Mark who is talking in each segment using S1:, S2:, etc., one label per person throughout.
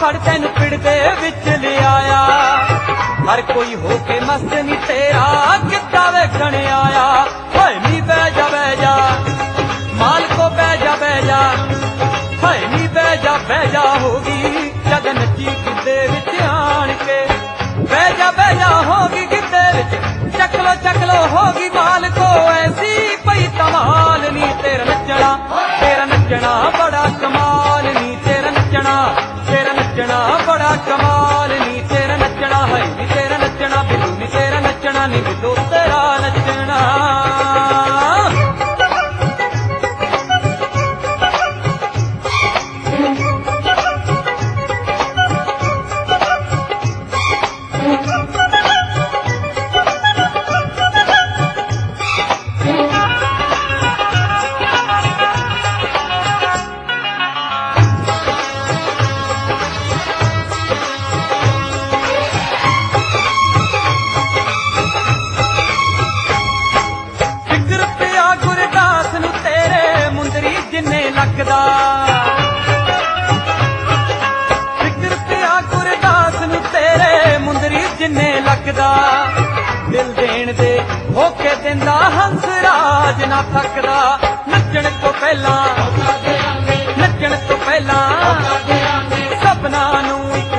S1: फड़ तेन पिड़ दे विच लियाया। हर कोई हो के मस्त नी तेरा किद्दां वेखण आया। हाय नी बह जा माल को बह जा, हाय नी बह जा होगी जद नची गिद्दे विच आण के। बह जा होगी गिद्दे विच चक लो होगी माल को ऐसी पई तमाल नी तेरा नचना बड़ा कमाल नी तेरा नचना बड़ा कमाल नी तेरा नचना है नी तेरा नचना बिल्लू नी तेरा नचना नी बिल्लू तेरा नचना। फिक्र पिया गुरदास नू तेरे मुंदरी जिन्ने लगदा। दिल देण दे होके दिंदा हंस राज ना थकदा। नचण तो पहला सबना नू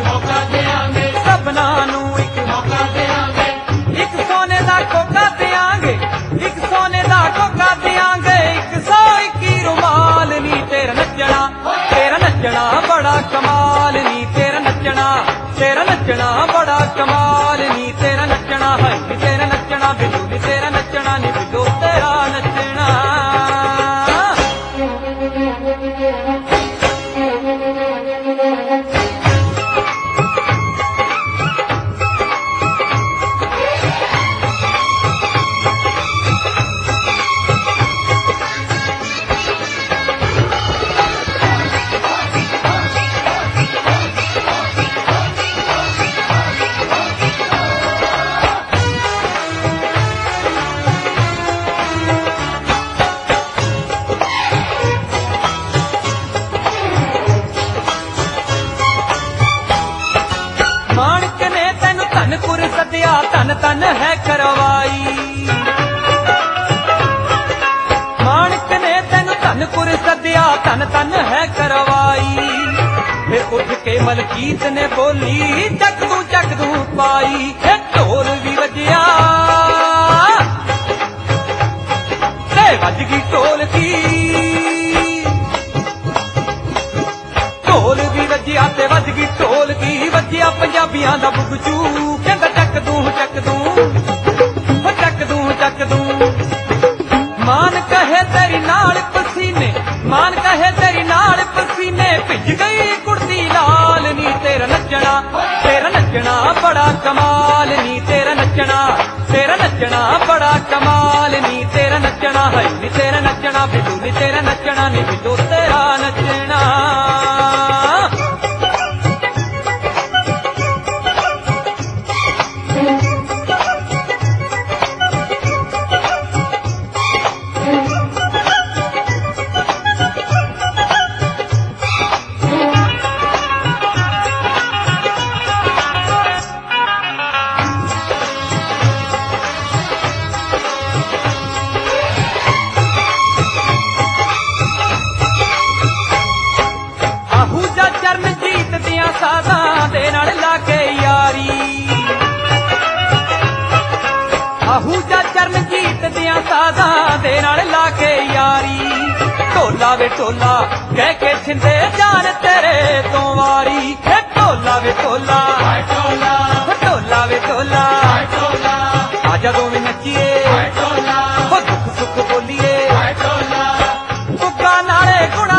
S1: एक सोने दा कोका देंगे, एक सोने दा कोका देंगे, 121 रुमाल नी तेरा नचना बड़ा कमाल नी तेरा नचना बड़ा कमाल नी तेरा नचना है नी तेरा नचना बिल्लू नी तेरा नचना नी बिल्लू तेरा नचना। तन है करवाई मानक ने तेन धनपुर सदिया तन है करवाई। फिर उठ के मलकीत ने बोली चक दू पाई। ढोल भी वजिया ते वज गई ढोल भी वजिया ते वज गई ढोल की। वजिया पंजाबियां दा बुगचू कहंदा चक दू मान कहे तेरी नाल पसीने भिज गई कुर्ती लाल नी तेरा नचना बड़ा कमाल नी तेरा नचना बड़ा कमाल नी तेरा नचना है नी तेरा नचना बिल्लू नी तेरा नचना नी बिल्लू तेरा नचना। आहूजा चरणजीत दियां साज़ां दे नाल ला के यारी। ढोला वे ढोला कह के छिंदे जान तेरे तो वारी। ढोला वे ढोला ढोला वे ढोला आजा दोवें नचिए दुख सुख बोलिए। बुग्गा नाले गुणा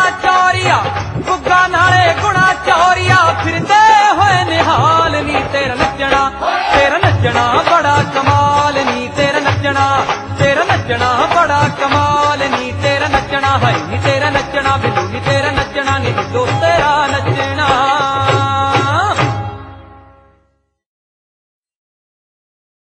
S1: चौरिया फिरदे होए निहाल नी तेरा नचना बड़ा कमाल नी तेरा नचना बड़ा कमाल नी तेरा नचना है नी तेरा नचना बिल्लू नी तेरा नचना नी बिल्लू।